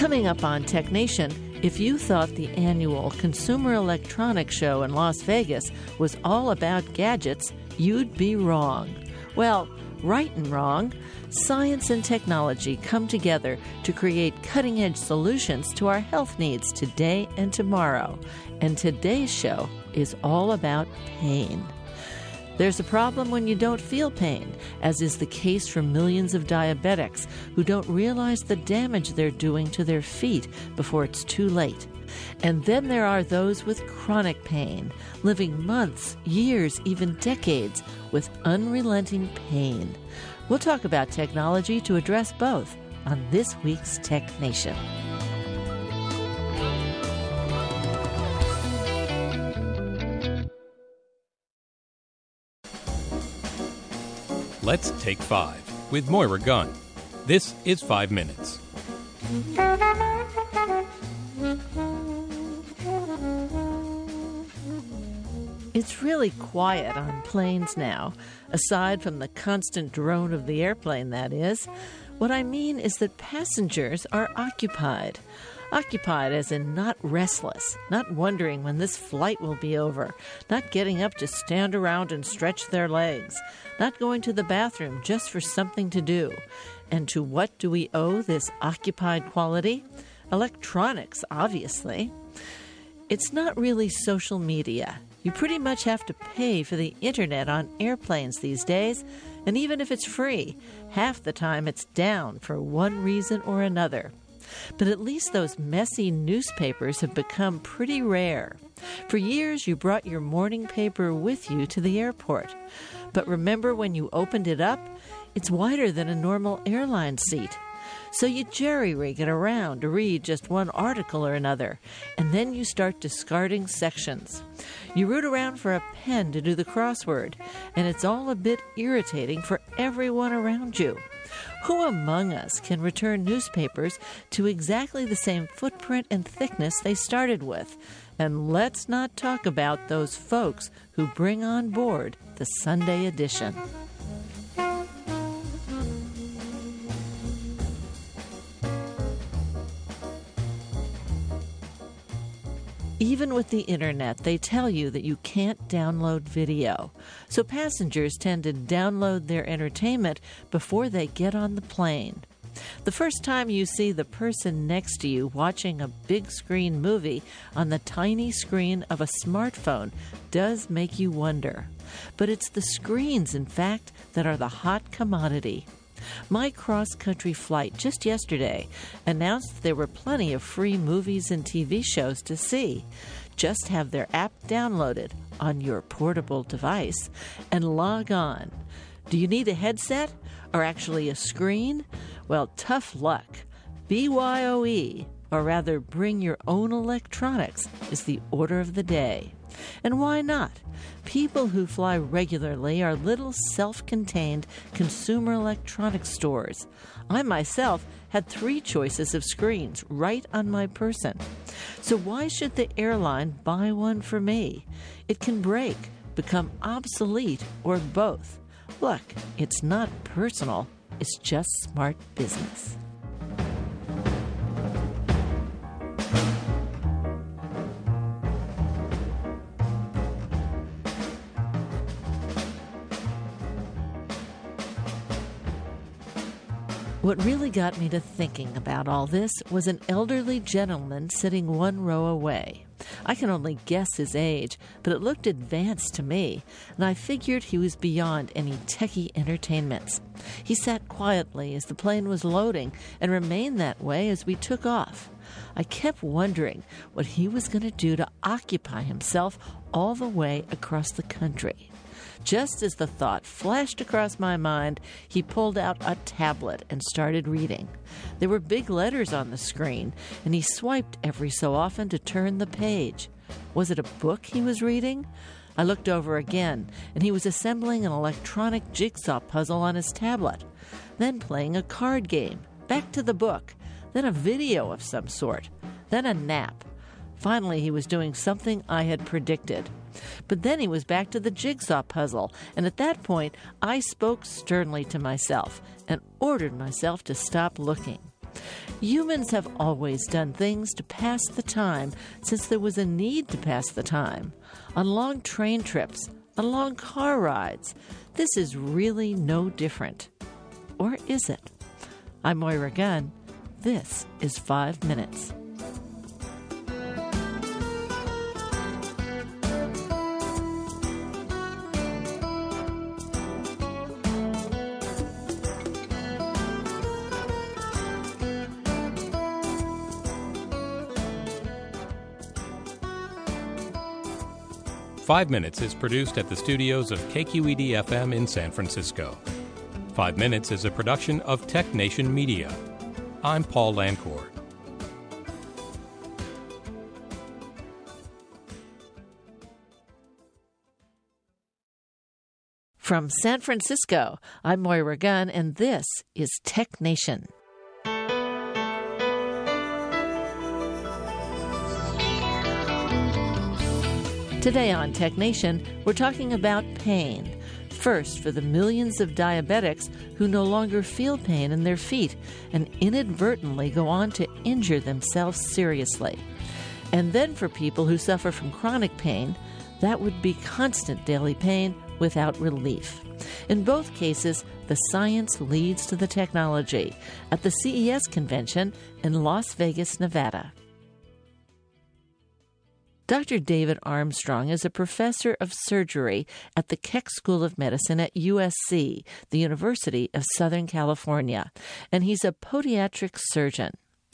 Coming up on Tech Nation, if you thought the annual Consumer Electronics Show in Las Vegas was all about gadgets, you'd be wrong. Well, right and wrong. Science and technology come together to create cutting-edge solutions to our health needs today and tomorrow. And today's show is all about pain. There's a problem when you don't feel pain, as is the case for millions of diabetics who don't realize the damage they're doing to their feet before it's too late. And then there are those with chronic pain, living months, years, even decades with unrelenting pain. We'll talk about technology to address both on this week's Tech Nation. Let's Take 5 with Moira Gunn. This is 5 Minutes. It's really quiet on planes now, aside from the constant drone of the airplane, that is. What I mean is that passengers are occupied. Occupied as in not restless, not wondering when this flight will be over, not getting up to stand around and stretch their legs, not going to the bathroom just for something to do. And to what do we owe this occupied quality? Electronics, obviously. It's not really social media. You pretty much have to pay for the internet on airplanes these days, and even if it's free, half the time it's down for one reason or another. But at least those messy newspapers have become pretty rare. For years, you brought your morning paper with you to the airport. But remember when you opened it up? It's wider than a normal airline seat. So you jerry-rig it around to read just one article or another, and then you start discarding sections. You root around for a pen to do the crossword, and it's all a bit irritating for everyone around you. Who among us can return newspapers to exactly the same footprint and thickness they started with? And let's not talk about those folks who bring on board the Sunday edition. Even with the internet, they tell you that you can't download video. So passengers tend to download their entertainment before they get on the plane. The first time you see the person next to you watching a big screen movie on the tiny screen of a smartphone does make you wonder. But it's the screens, in fact, that are the hot commodity. My cross-country flight just yesterday announced there were plenty of free movies and TV shows to see. Just have their app downloaded on your portable device and log on. Do you need a headset or actually a screen? Well, tough luck. BYOE, or rather bring your own electronics, is the order of the day. And why not? People who fly regularly are little self-contained consumer electronics stores. I myself had 3 choices of screens right on my person. So why should the airline buy one for me? It can break, become obsolete, or both. Look, it's not personal, it's just smart business. What really got me to thinking about all this was an elderly gentleman sitting one row away. I can only guess his age, but it looked advanced to me, and I figured he was beyond any techie entertainments. He sat quietly as the plane was loading and remained that way as we took off. I kept wondering what he was going to do to occupy himself all the way across the country. Just as the thought flashed across my mind, he pulled out a tablet and started reading. There were big letters on the screen, and he swiped every so often to turn the page. Was it a book he was reading? I looked over again, and he was assembling an electronic jigsaw puzzle on his tablet, then playing a card game, back to the book, then a video of some sort, then a nap. Finally, he was doing something I had predicted. But then he was back to the jigsaw puzzle, and at that point, I spoke sternly to myself and ordered myself to stop looking. Humans have always done things to pass the time since there was a need to pass the time. On long train trips, on long car rides. This is really no different. Or is it? I'm Moira Gunn. This is 5 Minutes. Five Minutes is produced at the studios of KQED-FM in San Francisco. 5 Minutes is a production of Tech Nation Media. I'm Paul Lancourt. From San Francisco, I'm Moira Gunn, and this is Tech Nation. Today on Tech Nation, we're talking about pain. First, for the millions of diabetics who no longer feel pain in their feet and inadvertently go on to injure themselves seriously. And then for people who suffer from chronic pain, that would be constant daily pain without relief. In both cases, the science leads to the technology at the CES convention in Las Vegas, Nevada. Dr. David Armstrong is a professor of surgery at the Keck School of Medicine at USC, the University of Southern California, and he's a podiatric surgeon.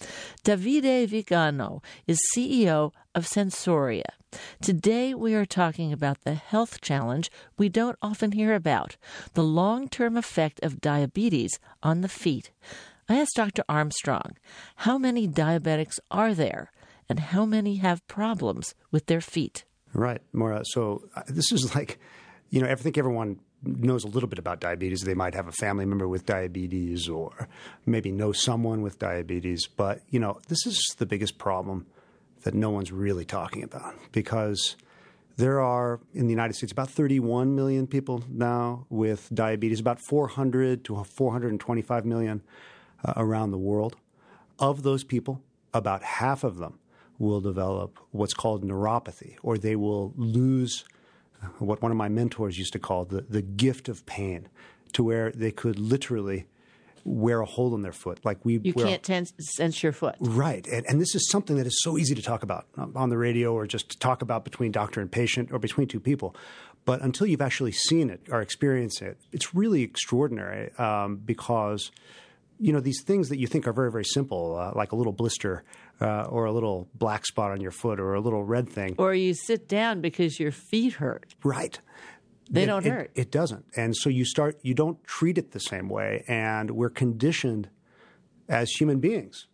Davide Vigano is CEO of Sensoria. Today we are talking about the health challenge we don't often hear about, the long-term effect of diabetes on the feet. I asked Dr. Armstrong, how many diabetics are there? And how many have problems with their feet? Right, Maura. So this is like, I think everyone knows a little bit about diabetes. They might have a family member with diabetes or maybe know someone with diabetes. But, this is the biggest problem that no one's really talking about because there are, in the United States, about 31 million people now with diabetes, about 400 to 425 million around the world. Of those people, about half of them will develop what's called neuropathy, or they will lose what one of my mentors used to call the gift of pain, to where they could literally wear a hole in their foot. You can't sense your foot. Right. And this is something that is so easy to talk about on the radio or just to talk about between doctor and patient or between two people. But until you've actually seen it or experienced it, it's really extraordinary because these things that you think are very, very simple, like a little blister or a little black spot on your foot or a little red thing. Or you sit down because your feet hurt. Right. They don't hurt. It doesn't. And so you don't treat it the same way. And we're conditioned as human beings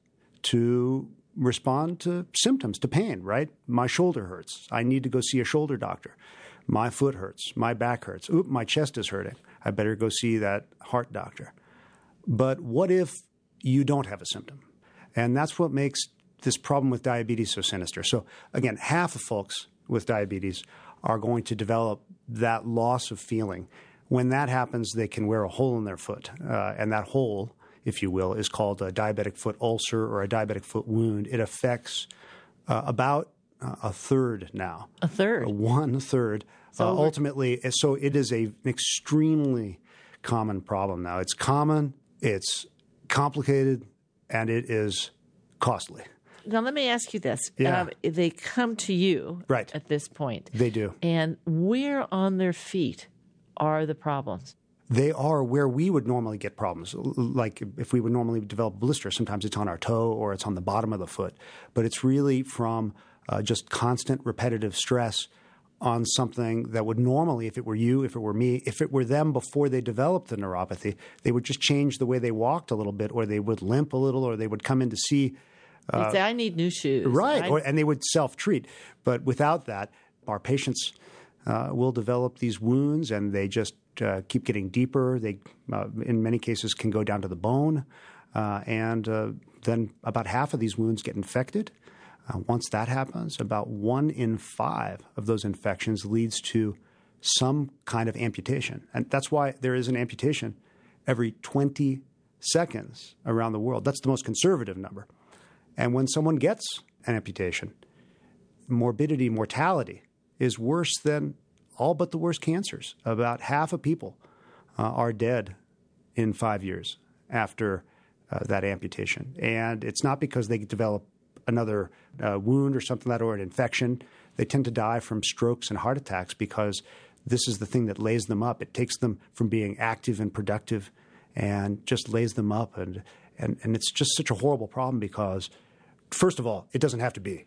to respond to symptoms, to pain, right? My shoulder hurts. I need to go see a shoulder doctor. My foot hurts. My back hurts. Oop, my chest is hurting. I better go see that heart doctor. But what if you don't have a symptom? And that's what makes this problem with diabetes so sinister. So again, half of folks with diabetes are going to develop that loss of feeling. When that happens, they can wear a hole in their foot. And that hole, if you will, is called a diabetic foot ulcer or a diabetic foot wound. It affects about a third now. A third? 1/3. Ultimately, so it is an extremely common problem now. It's common, it's complicated, and it is costly. Now, let me ask you this. Yeah. They come to you right. at this point. They do. And where on their feet are the problems? They are where we would normally get problems. Like if we would normally develop a blister, sometimes it's on our toe or it's on the bottom of the foot. But it's really from just constant repetitive stress on something that would normally, if it were you, if it were me, if it were them before they developed the neuropathy, they would just change the way they walked a little bit, or they would limp a little, or they would come in to see. They'd say, I need new shoes. Right, and they would self-treat. But without that, our patients will develop these wounds, and they just keep getting deeper. They, in many cases, can go down to the bone, and then about half of these wounds get infected. Once that happens, about 1 in 5 of those infections leads to some kind of amputation. And that's why there is an amputation every 20 seconds around the world. That's the most conservative number. And when someone gets an amputation, morbidity, mortality is worse than all but the worst cancers. About half of people are dead in 5 years after that amputation. And it's not because they develop another wound or something like that, or an infection. They tend to die from strokes and heart attacks because this is the thing that lays them up. It takes them from being active and productive and just lays them up. And it's just such a horrible problem because, first of all, it doesn't have to be.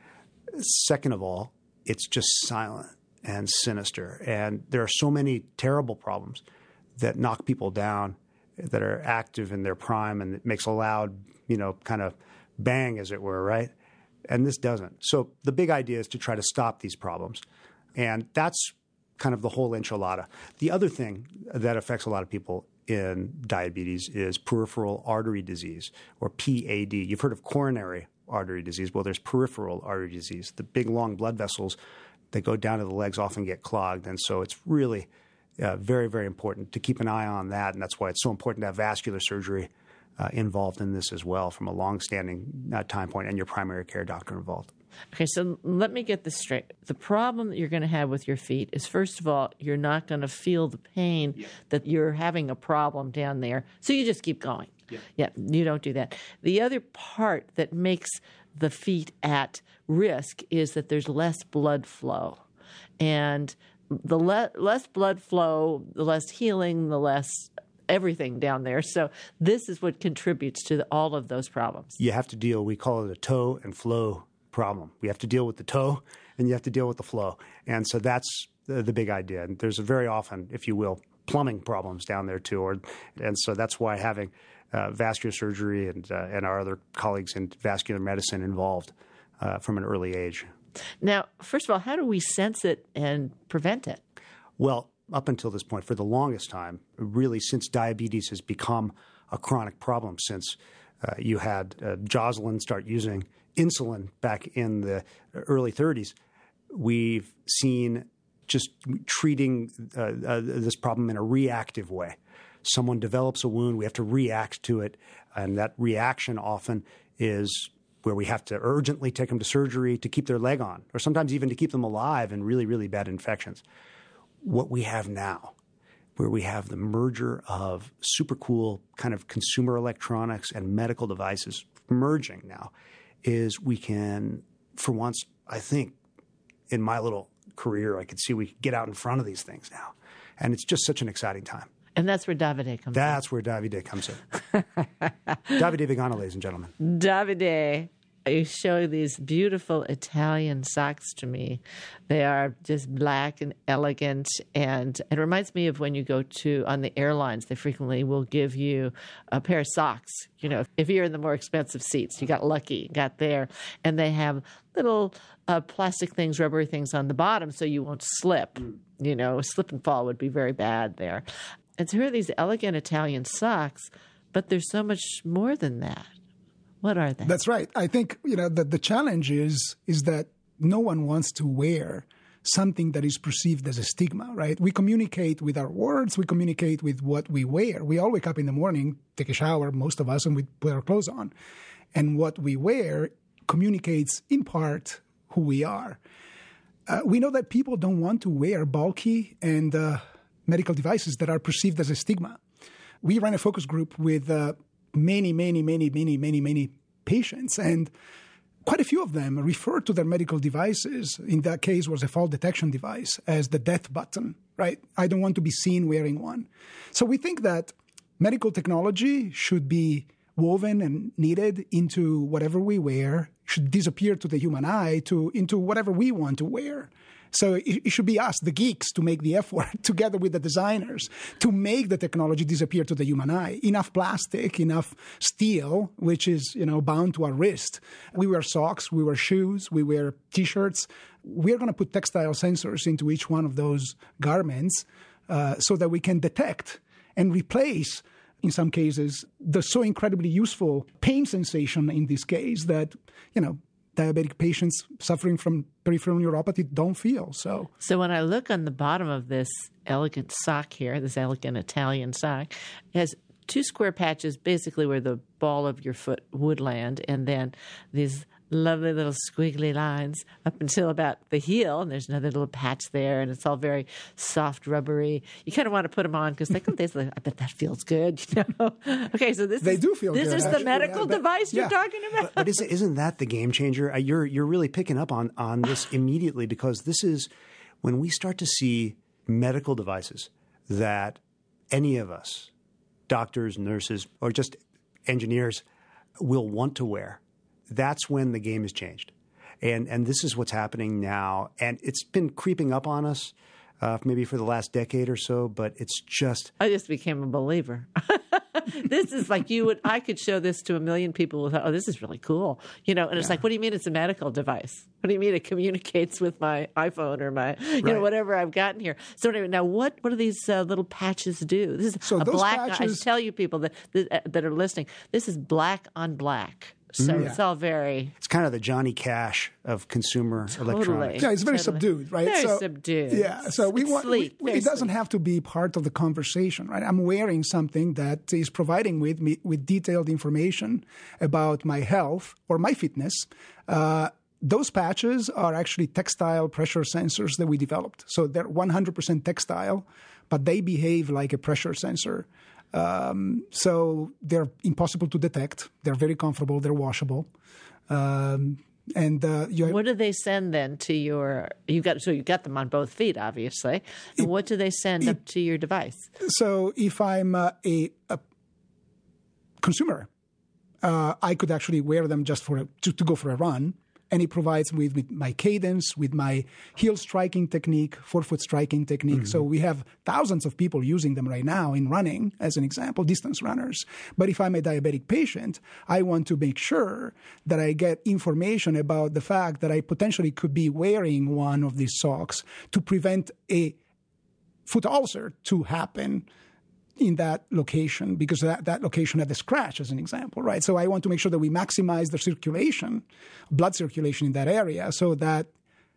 Second of all, it's just silent and sinister. And there are so many terrible problems that knock people down that are active in their prime, and it makes a loud, kind of bang, as it were, right? And this doesn't. So the big idea is to try to stop these problems. And that's kind of the whole enchilada. The other thing that affects a lot of people in diabetes is peripheral artery disease, or PAD. You've heard of coronary artery disease. Well, there's peripheral artery disease. The big, long blood vessels that go down to the legs often get clogged. And so it's really very, very important to keep an eye on that. And that's why it's so important to have vascular surgery involved in this as well from a long-standing time point, and your primary care doctor involved. Okay, so let me get this straight. The problem that you're going to have with your feet is, first of all, you're not going to feel the pain that you're having a problem down there, so you just keep going. Yeah, you don't do that. The other part that makes the feet at risk is that there's less blood flow. And the less blood flow, the less healing, the less everything down there. So this is what contributes to all of those problems. You have to deal, we call it a toe and flow problem. We have to deal with the toe, and you have to deal with the flow. And so that's the big idea. And there's very often, if you will, plumbing problems down there too. And so that's why having vascular surgery and our other colleagues in vascular medicine involved from an early age. Now, first of all, how do we sense it and prevent it? Well, up until this point, for the longest time, really since diabetes has become a chronic problem, since you had Joslin start using insulin back in the early 30s, we've seen just treating this problem in a reactive way. Someone develops a wound, we have to react to it, and that reaction often is where we have to urgently take them to surgery to keep their leg on, or sometimes even to keep them alive in really, really bad infections. What we have now, where we have the merger of super cool kind of consumer electronics and medical devices merging now, is we can, for once, I think, in my little career, I could see we could get out in front of these things now. And it's just such an exciting time. And that's where Davide comes in. That's where Davide comes in. Davide Vigano, ladies and gentlemen. Davide, you show these beautiful Italian socks to me. They are just black and elegant, and it reminds me of when you go on the airlines, they frequently will give you a pair of socks. If you're in the more expensive seats, you got lucky, got there, and they have little plastic things, rubbery things on the bottom so you won't slip. Slip and fall would be very bad there. And so here are these elegant Italian socks, but there's so much more than that. What are they? That's right. I think, the challenge is that no one wants to wear something that is perceived as a stigma, right? We communicate with our words. We communicate with what we wear. We all wake up in the morning, take a shower, most of us, and we put our clothes on. And what we wear communicates, in part, who we are. We know that people don't want to wear bulky and medical devices that are perceived as a stigma. We ran a focus group with many patients, and quite a few of them refer to their medical devices, in that case was a fall detection device, as the death button, right? I don't want to be seen wearing one. So we think that medical technology should be woven and knitted into whatever we wear, should disappear to the human eye into whatever we want to wear. So it should be us, the geeks, to make the effort together with the designers to make the technology disappear to the human eye. Enough plastic, enough steel, which is, bound to our wrist. We wear socks, we wear shoes, we wear T-shirts. We're going to put textile sensors into each one of those garments so that we can detect and replace, in some cases, the so incredibly useful pain sensation in this case that, diabetic patients suffering from peripheral neuropathy don't feel. So when I look on the bottom of this elegant sock here, this elegant Italian sock, it has two square patches, basically where the ball of your foot would land, and then these lovely little squiggly lines up until about the heel, and there's another little patch there, and it's all very soft, rubbery. You kind of want to put them on because I bet that feels good. Okay, so this do feel this good, is actually. the medical device you're talking about. But isn't that the game changer? You're really picking up on this immediately, because this is when we start to see medical devices that any of us, doctors, nurses, or just engineers, will want to wear. That's when the game has changed. And this is what's happening now. And it's been creeping up on us maybe for the last decade or so, but it's just... I just became a believer. This is like I could show this to a million people with, oh, this is really cool. And it's like, what do you mean it's a medical device? What do you mean it communicates with my iPhone or my, whatever I've gotten here? So anyway, now what do these little patches do? This is a black, patches... I should tell you people that are listening, this is black on black. So it's all very... It's kind of the Johnny Cash of consumer electronics. Yeah, it's very subdued, right? Very subdued. Yeah, so it doesn't have to be part of the conversation, right? I'm wearing something that is providing me with detailed information about my health or my fitness. Those patches are actually textile pressure sensors that we developed. So they're 100% textile, but they behave like a pressure sensor. So they're impossible to detect. They're very comfortable. They're washable. What do they send then to your? You got them on both feet, obviously. And what do they send up to your device? So if I'm a consumer, I could actually wear them just to go for a run. And it provides me with my cadence, with my heel striking technique, forefoot striking technique. Mm-hmm. So we have thousands of people using them right now in running, as an example, distance runners. But if I'm a diabetic patient, I want to make sure that I get information about the fact that I potentially could be wearing one of these socks to prevent a foot ulcer to happen in that location, because that location had the scratch, as an example, right? So I want to make sure that we maximize the circulation, blood circulation in that area, so that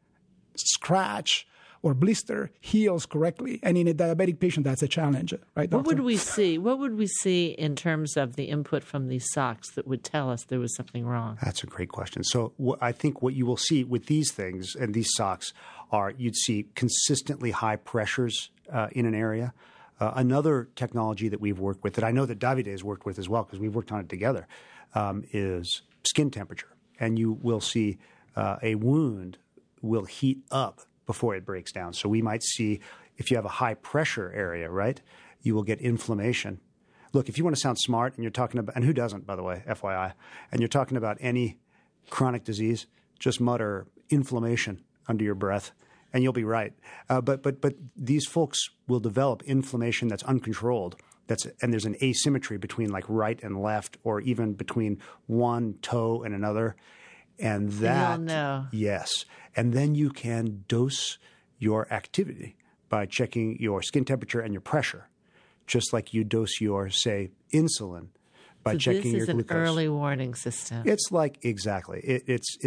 scratch or blister heals correctly. And in a diabetic patient, that's a challenge, right, Doctor? What would we see? What would we see in terms of the input from these socks that would tell us there was something wrong? That's a great question. So I think what you will see with these things and these socks are you'd see consistently high pressures in an area. Another technology that we've worked with, that I know that Davide has worked with as well, because we've worked on it together, is skin temperature. And you will see a wound will heat up before it breaks down. So we might see, if you have a high pressure area, right, you will get inflammation. Look, if you want to sound smart and you're talking about, and who doesn't, by the way, FYI, and you're talking about any chronic disease, just mutter inflammation under your breath. And you'll be right. But these folks will develop inflammation that's uncontrolled. And there's an asymmetry between like right and left, or even between one toe and another. And that, yes. And then you can dose your activity by checking your skin temperature and your pressure, just like you dose your, say, insulin. By checking your glucose. This is an early warning system. It's like, exactly. It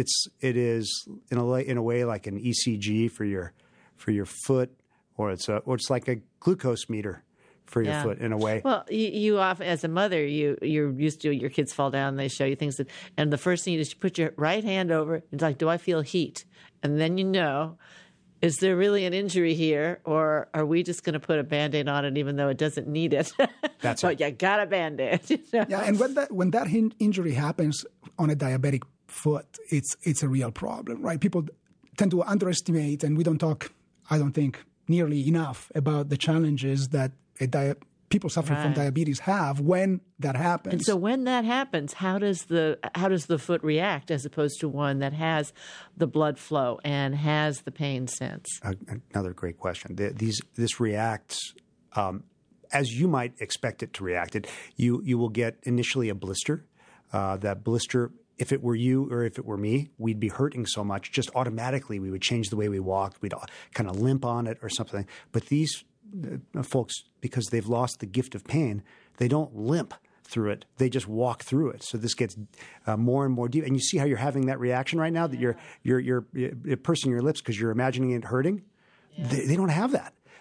is in a way like an ECG for your foot, or it's like a glucose meter for your foot in a way. Well, you often, as a mother, you're used to your kids fall down, they show you things, and the first thing you do is you put your right hand over. It's like, do I feel heat? And then is there really an injury here, or are we just going to put a Band-Aid on it even though it doesn't need it? That's but you got a Band-Aid. Yeah, and when that injury happens on a diabetic foot, it's a real problem, right? People tend to underestimate, and we don't talk, I don't think, nearly enough about the challenges that people suffering from diabetes have when that happens. And so when that happens, how does the foot react as opposed to one that has the blood flow and has the pain sense? Another great question. This reacts as you might expect it to react. You will get initially a blister. That blister, if it were you or if it were me, we'd be hurting so much. Just automatically we would change the way we walked. We'd kind of limp on it or something. But these folks, because they've lost the gift of pain, they don't limp through it. They just walk through it. So this gets more and more deep. And you see how you're having that reaction right now, that you're pursing your lips because you're imagining it hurting? Yeah. They don't have that.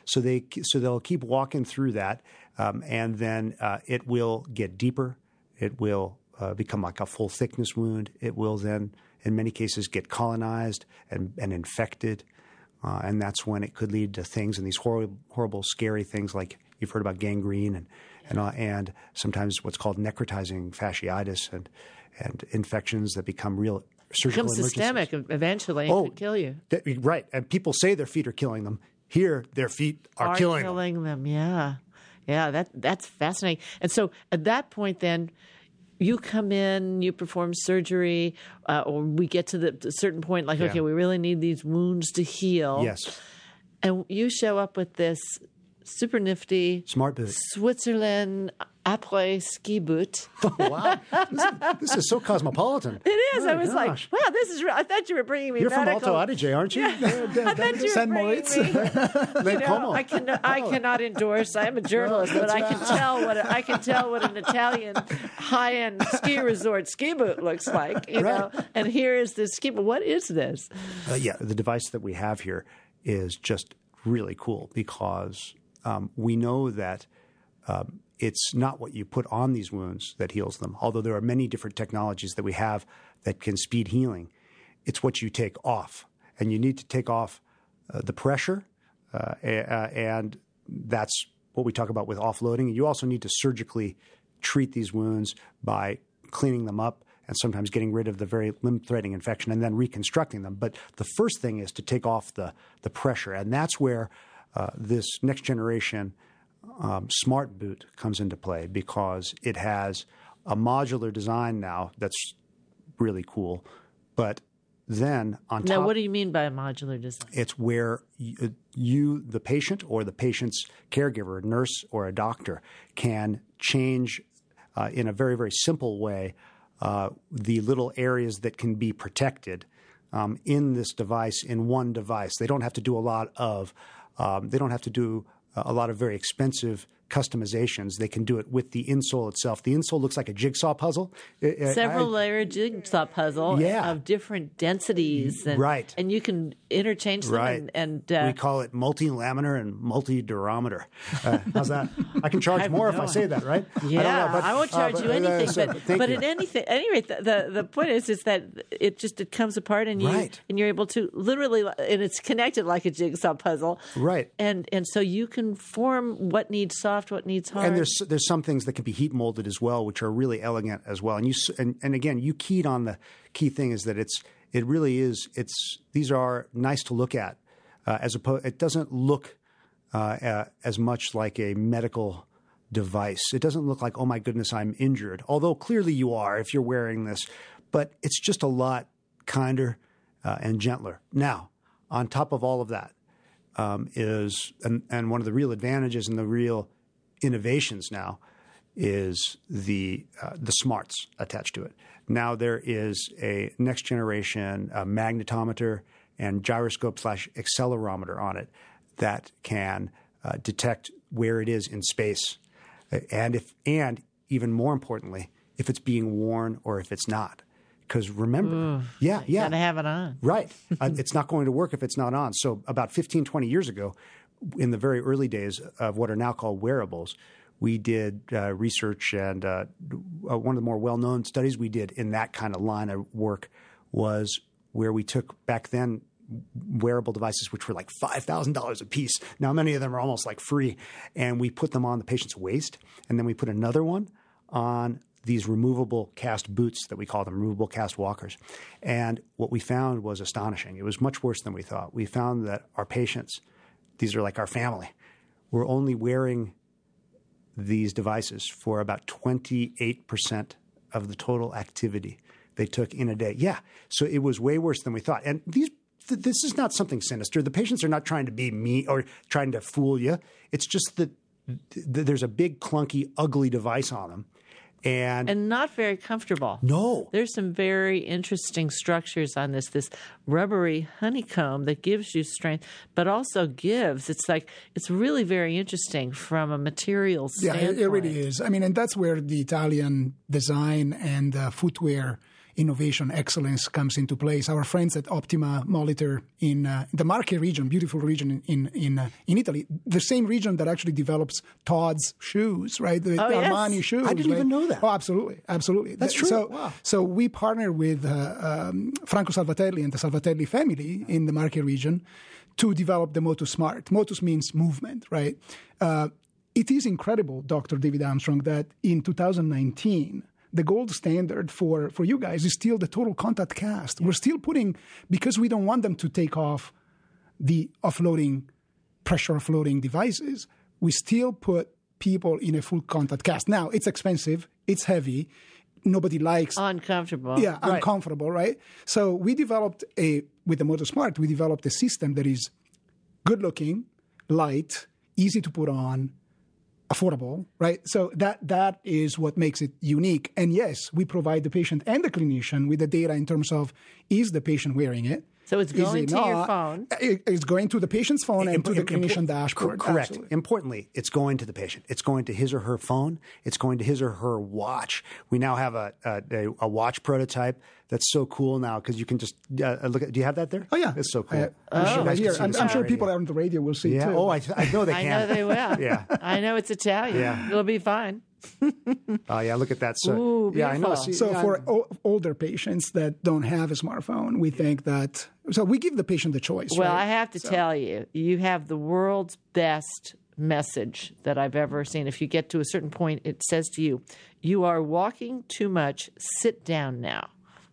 So they'll keep walking through that, and then it will get deeper. It will become like a full thickness wound. It will then, in many cases, get colonized and infected, and that's when it could lead to things and these horrible, scary things like you've heard about gangrene and sometimes what's called necrotizing fasciitis and infections that become real surgical emergencies. Become systemic eventually and could kill you. Right, and people say their feet are killing them. Here, their feet are killing them. Yeah. That's fascinating. And so at that point, then you come in, you perform surgery, or we get to the certain point, like, okay, we really need these wounds to heal. Yes. And you show up with this super nifty smart boot, Switzerland après ski boot. Oh, wow. This is so cosmopolitan. It is. Oh, I was gosh. like, wow, this is real. I thought you were bringing me You're medical. from Alto Adige, aren't you? I thought you were bringing me. I cannot endorse. I am a journalist, but I can tell what an Italian high-end ski resort ski boot looks like. You know, and here is this ski boot. What is this? The device that we have here is just really cool because we know that it's not what you put on these wounds that heals them, although there are many different technologies that we have that can speed healing. It's what you take off, and you need to take off the pressure, and that's what we talk about with offloading. You also need to surgically treat these wounds by cleaning them up and sometimes getting rid of the very limb-threading infection and then reconstructing them. But the first thing is to take off the pressure, and that's where this next generation smart boot comes into play because it has a modular design now that's really cool. But then on top... Now, what do you mean by a modular design? It's where you, the patient or the patient's caregiver, a nurse or a doctor, can change in a very, very simple way the little areas that can be protected in this device, in one device. They don't have to do a lot of very expensive customizations. They can do it with the insole itself. The insole looks like a jigsaw puzzle. Several layer jigsaw puzzle of different densities. And you can interchange them. And we call it multi-laminar and multi-durometer. How's that? I can charge more if I say that, right? Yeah, I won't charge you anything. But you. at any rate, the point is that it comes apart and you're able to literally, and it's connected like a jigsaw puzzle. Right. And so you can form what needs soft, what needs hard. And there's some things that can be heat molded as well, which are really elegant as well. And again, you keyed on the key thing is that these are nice to look at. It doesn't look as much like a medical device. It doesn't look like, oh my goodness, I'm injured. Although clearly you are if you're wearing this, but it's just a lot kinder and gentler. Now, on top of all of that, is one of the real advantages and the real innovations now is the smarts attached to it. Now there is a next generation magnetometer and gyroscope/accelerometer on it that can detect where it is in space, and even more importantly, if it's being worn or if it's not. Because remember, you got to have it on. Right. It's not going to work if it's not on. So about 15, 20 years ago, in the very early days of what are now called wearables, we did research, and one of the more well-known studies we did in that kind of line of work was where we took back then wearable devices which were like $5,000 a piece. Now many of them are almost like free, and we put them on the patient's waist, and then we put another one on these removable cast boots that we call them, removable cast walkers. And what we found was astonishing. It was much worse than we thought. We found that our patients, these are like our family, were only wearing these devices for about 28% of the total activity they took in a day. Yeah, so it was way worse than we thought. And this is not something sinister. The patients are not trying to be mean or trying to fool you. It's just that there's a big, clunky, ugly device on them. And not very comfortable. No. There's some very interesting structures on this rubbery honeycomb that gives you strength, but also it's really very interesting from a material standpoint. Yeah, it really is. I mean, and that's where the Italian design and footwear innovation excellence comes into place. Our friends at Optima monitor in the Marche region, beautiful region in Italy, the same region that actually develops Todd's shoes, right? The Armani shoes. I didn't even know that. Oh, absolutely. That's true. So, wow. So we partner with Franco Salvatelli and the Salvatelli family in the Marche region to develop the Motus Smart. Motus means movement, right? It is incredible, Dr. David Armstrong, that in 2019, the gold standard for you guys is still the total contact cast. Yeah. We're still putting, because we don't want them to take off the pressure offloading devices, we still put people in a full contact cast. Now, it's expensive, it's heavy, nobody likes... Uncomfortable. Yeah, right. Uncomfortable, right? So we developed with the Motus Smart, we developed a system that is good-looking, light, easy to put on, affordable, right? So that is what makes it unique. And yes, we provide the patient and the clinician with the data in terms of, is the patient wearing it? So it's going to your phone. It's going to the patient's phone and to the clinician dashboard. Correct. Absolutely. Importantly, it's going to the patient. It's going to his or her phone. It's going to his or her watch. We now have a watch prototype that's so cool now because you can just look at. Do you have that there? Oh yeah, it's so cool. I'm sure people on the radio will see too. Oh, I know they can. I know they will. Yeah, I know it's Italian. Yeah, it'll be fine. Oh yeah, look at that. So ooh, yeah, I know. See, so for older patients that don't have a smartphone, we think that. So we give the patient the choice. Well, right? I have to tell you, you have the world's best message that I've ever seen. If you get to a certain point, it says to you, "You are walking too much. Sit down now."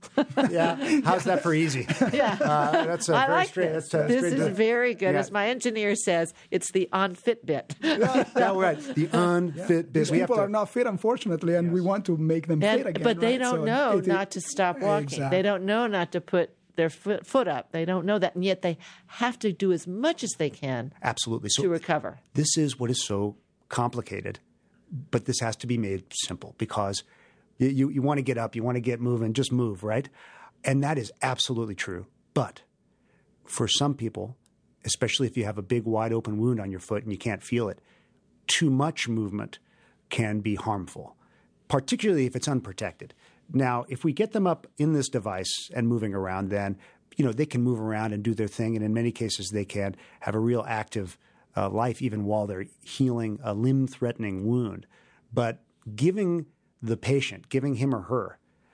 Yeah, how's that for easy? Yeah, that's I very like straight. this. That's This is very good. Yeah. As my engineer says, it's the on-fit bit. Yeah, right. The unfit bit. These people are not fit, unfortunately, and we want to make them fit again. But they right? don't know not to stop walking. Exactly. They don't know not to put their foot up. They don't know that, and yet they have to do as much as they can. Absolutely. So to recover. This is what is so complicated, but this has to be made simple because you want to get up, you want to get moving, just move, right? And that is absolutely true. But for some people, especially if you have a big, wide open wound on your foot and you can't feel it, too much movement can be harmful, particularly if it's unprotected. Now, if we get them up in this device and moving around, then they can move around and do their thing, and in many cases they can have a real active life even while they're healing a limb-threatening wound. But giving the patient, giving him or her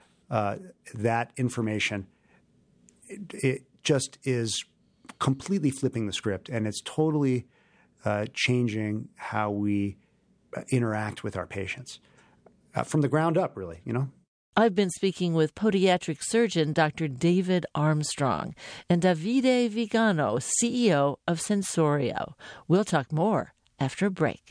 that information, it just is completely flipping the script, and it's totally changing how we interact with our patients from the ground up, really, I've been speaking with podiatric surgeon Dr. David Armstrong and Davide Vigano, CEO of Sensorio. We'll talk more after a break.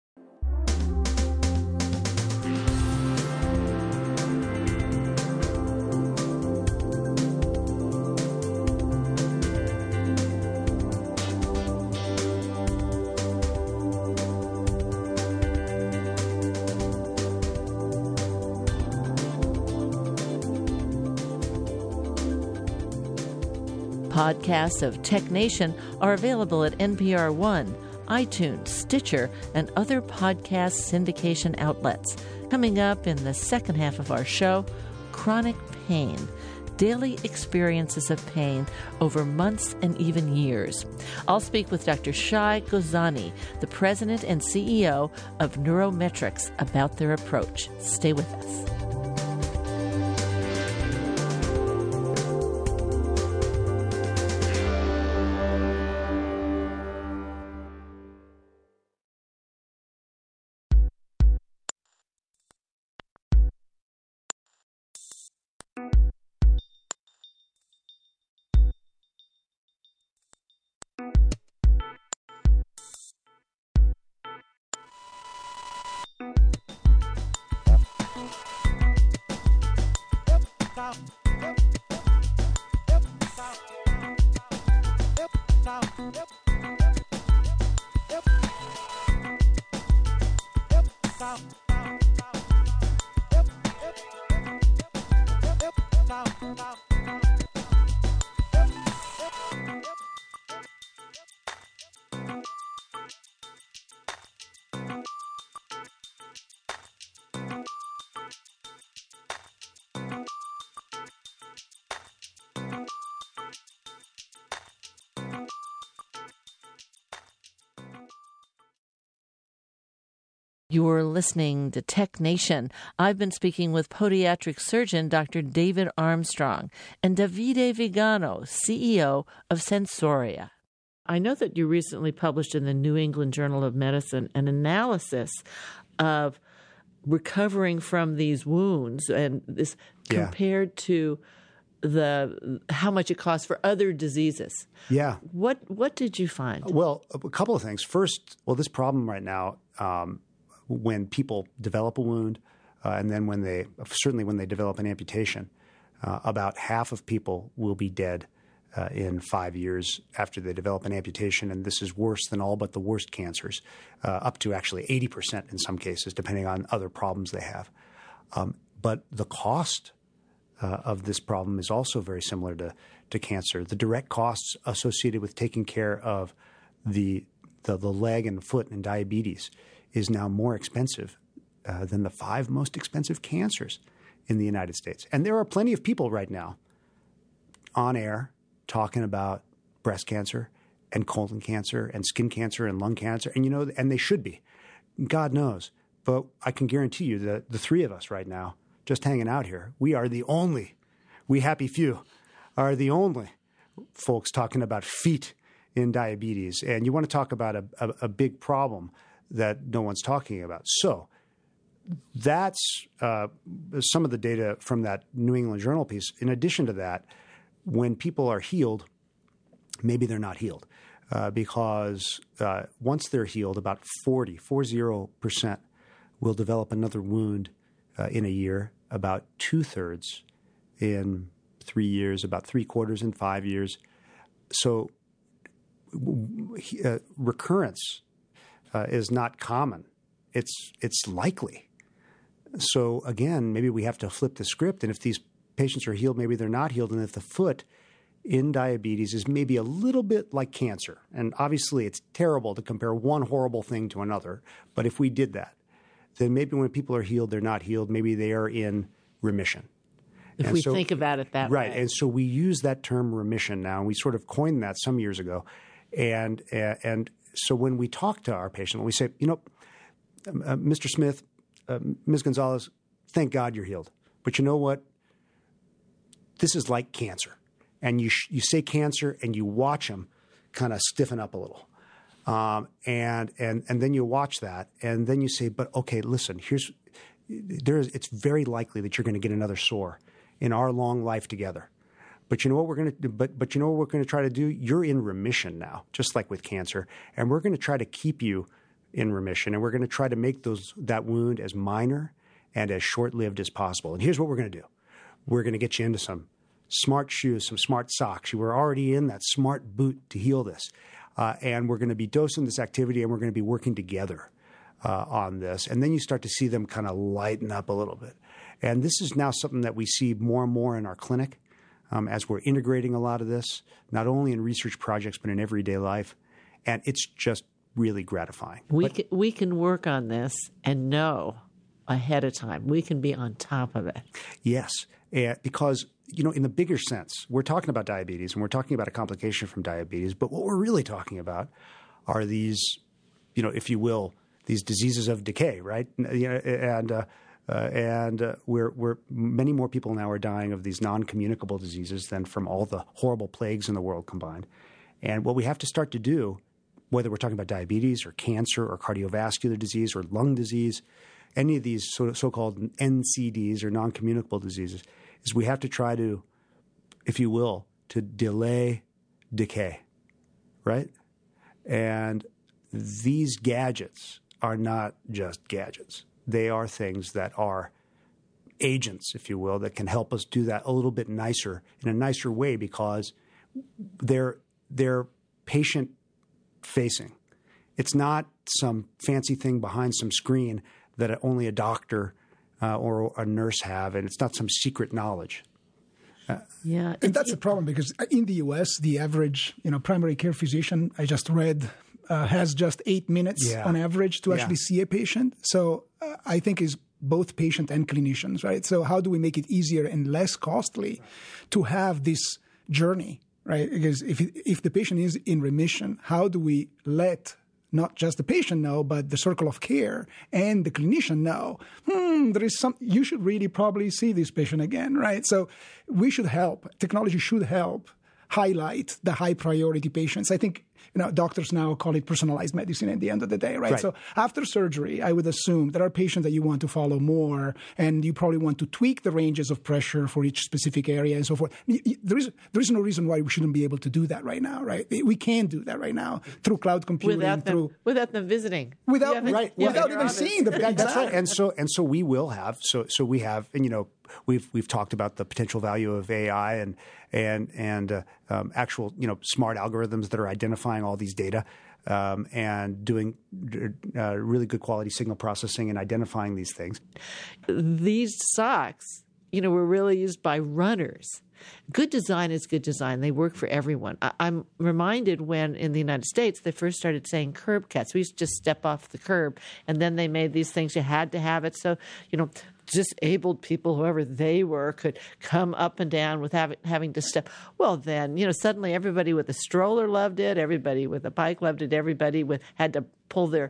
Podcasts of Tech Nation are available at NPR One, iTunes, Stitcher, and other podcast syndication outlets. Coming up in the second half of our show, chronic pain, daily experiences of pain over months and even years. I'll speak with Dr. Shai Gozani, the president and CEO of Neurometrics, about their approach. Stay with us. You're listening to Tech Nation. I've been speaking with podiatric surgeon Dr. David Armstrong and Davide Vigano, CEO of Sensoria. I know that you recently published in the New England Journal of Medicine an analysis of recovering from these wounds and this compared to how much it costs for other diseases. Yeah. What did you find? Well, a couple of things. First, this problem right now, when people develop a wound, and then when they develop an amputation, about half of people will be dead in 5 years after they develop an amputation, and this is worse than all but the worst cancers, up to actually 80% in some cases, depending on other problems they have. But the cost of this problem is also very similar to cancer. The direct costs associated with taking care of the leg and foot in diabetes is now more expensive than the 5 most expensive cancers in the United States. And there are plenty of people right now on air talking about breast cancer and colon cancer and skin cancer and lung cancer, and they should be. God knows. But I can guarantee you that the three of us right now, just hanging out here, we happy few, are the only folks talking about feet in diabetes. And you want to talk about a big problem that no one's talking about. So that's some of the data from that New England Journal piece. In addition to that, when people are healed, maybe they're not healed because once they're healed, about 40% will develop another wound in a year, about 2/3 in 3 years, about 3/4 in 5 years. So recurrence is not common. It's likely. So again, maybe we have to flip the script, and if these patients are healed, maybe they're not healed, and if the foot in diabetes is maybe a little bit like cancer, and obviously it's terrible to compare one horrible thing to another, but if we did that, then maybe when people are healed, they're not healed, maybe they are in remission. If we think about it that way. Right, and so we use that term remission now, and we sort of coined that some years ago, and so when we talk to our patient, we say, Mr. Smith, Ms. Gonzalez, thank God you're healed. But you know what? This is like cancer. And you say cancer and you watch them kind of stiffen up a little. And then you watch that and then you say, but okay, listen, it's very likely that you're going to get another sore in our long life together. But you know what we're going to do? But you know what we're going to try to do? You're in remission now, just like with cancer. And we're going to try to keep you in remission. And we're going to try to make that wound as minor and as short-lived as possible. And here's what we're going to do. We're going to get you into some smart shoes, some smart socks. You were already in that smart boot to heal this. And we're going to be dosing this activity, and we're going to be working together on this. And then you start to see them kind of lighten up a little bit. And this is now something that we see more and more in our clinic as we're integrating a lot of this, not only in research projects, but in everyday life. And it's just really gratifying. We can work on this and know ahead of time. We can be on top of it. Yes, because, in the bigger sense, we're talking about diabetes and we're talking about a complication from diabetes, but what we're really talking about are these, if you will, these diseases of decay, right? And we're many more people now are dying of these non-communicable diseases than from all the horrible plagues in the world combined. And what we have to start to do, whether we're talking about diabetes or cancer or cardiovascular disease or lung disease, any of these so-called NCDs or non-communicable diseases, is we have to try to, if you will, to delay decay, right? And these gadgets are not just gadgets. They are things that are agents, if you will, that can help us do that a little bit nicer, in a nicer way, because they're patient-facing. It's not some fancy thing behind some screen that only a doctor or a nurse have, and it's not some secret knowledge. Yeah, and that's a problem because in the U.S., the average primary care physician, I just read, has just 8 minutes on average to actually see a patient. So I think is both patient and clinicians, right? So how do we make it easier and less costly to have this journey, right? Because if the patient is in remission, how do we let not just the patient know, but the circle of care and the clinician know, you should really probably see this patient again, right? So we should help. Technology should help highlight the high priority patients. I think doctors now call it personalized medicine at the end of the day, right? So after surgery, I would assume there are patients that you want to follow more, and you probably want to tweak the ranges of pressure for each specific area and so forth. There is no reason why we shouldn't be able to do that right now, right? We can do that right now through cloud computing, without them visiting, without even seeing the design. That's right. And so we will have we have, and we've talked about the potential value of AI and actual smart algorithms that are identifying all these data and doing really good quality signal processing and identifying these things. These socks, were really used by runners. Good design is good design. They work for everyone. I'm reminded when in the United States they first started saying curb cuts. We used to just step off the curb, and then they made these things. You had to have it. So, disabled people, whoever they were, could come up and down without having to step. Well, then, suddenly everybody with a stroller loved it. Everybody with a bike loved it. Everybody had to pull their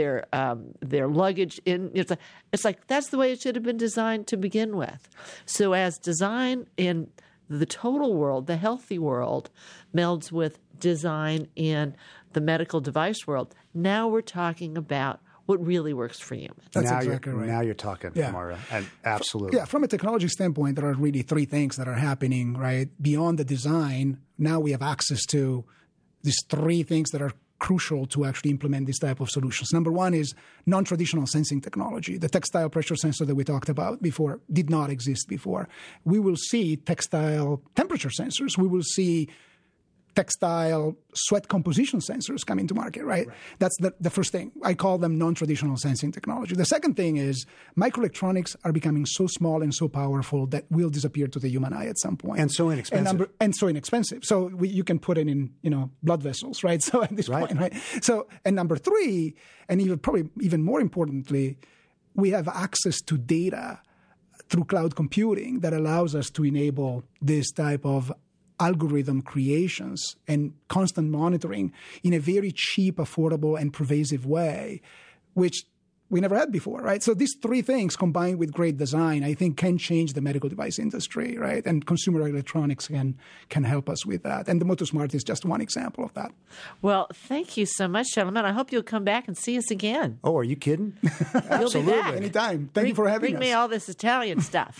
luggage in. It's like that's the way it should have been designed to begin with. So as design in the total world, the healthy world, melds with design in the medical device world, now we're talking about what really works for humans. That's exactly right. Now you're talking, Mara. And absolutely. Yeah, from a technology standpoint, there are really three things that are happening, right? Beyond the design, now we have access to these three things that are crucial to actually implement this type of solutions. Number one is non-traditional sensing technology. The textile pressure sensor that we talked about before did not exist before. We will see textile temperature sensors. We will see textile sweat composition sensors coming to market, right? That's the first thing. I call them non-traditional sensing technology. The second thing is microelectronics are becoming so small and so powerful that will disappear to the human eye at some point. And so inexpensive. So you can put it in, blood vessels, right? So at this point, right? So, and number three, and even more importantly, we have access to data through cloud computing that allows us to enable this type of algorithm creations and constant monitoring in a very cheap, affordable, and pervasive way, which we never had before, right? So these three things combined with great design, I think, can change the medical device industry, right? And consumer electronics can help us with that. And the MotoSmart is just one example of that. Well, thank you so much, gentlemen. I hope you'll come back and see us again. Oh, are you kidding? You'll be back. Anytime. Thank you for having us. Bring me all this Italian stuff.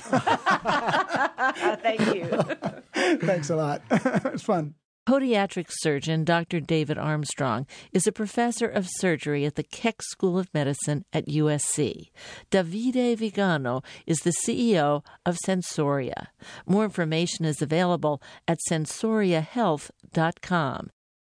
Thank you. Thanks a lot. It's fun. Podiatric surgeon Dr. David Armstrong is a professor of surgery at the Keck School of Medicine at USC. Davide Vigano is the CEO of Sensoria. More information is available at sensoriahealth.com.